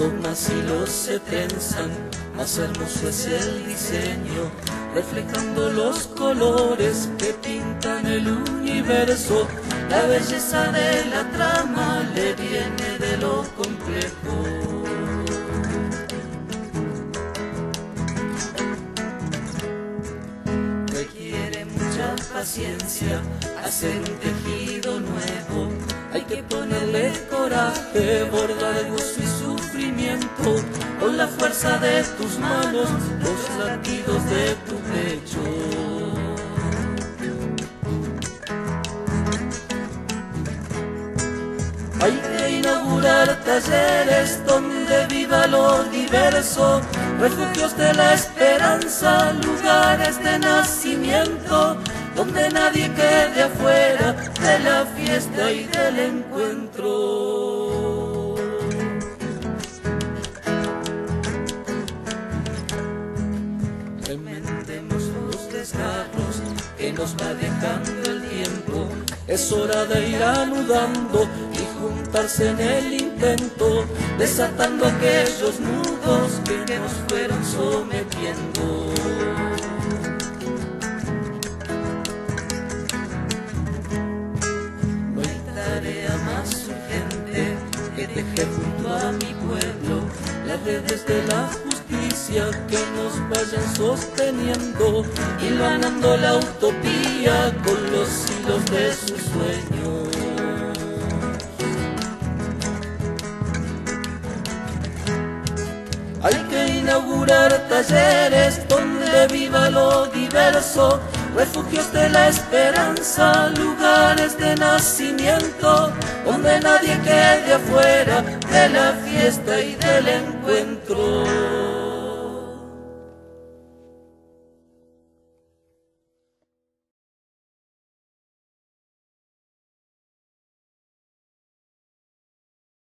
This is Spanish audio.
más hilos se trenzan, más hermoso es el diseño, reflejando los colores que pintan el universo. La belleza de la trama le viene de lo complejo. Requiere mucha paciencia hacer un tejido nuevo. Hay que ponerle coraje, bordar gozo y sufrimiento, con la fuerza de tus manos, los latidos de tu pecho. Hay que inaugurar talleres donde viva lo diverso, refugios de la esperanza, lugares de nacimiento, donde nadie quede afuera de la fiesta y del encuentro. Remendemos los desgarros que nos va dejando el tiempo. Es hora de ir anudando y juntarse en el intento, desatando aquellos nudos que nos fueron sometiendo. No hay tarea más urgente que tejer junto a mi pueblo las redes de la justicia que nos vayan sosteniendo, hilvanando la utopía con los hilos de sus sueños. Hay que inaugurar talleres donde viva lo diverso, refugios de la esperanza, lugares de nacimiento, donde nadie quede afuera de la fiesta y del encuentro.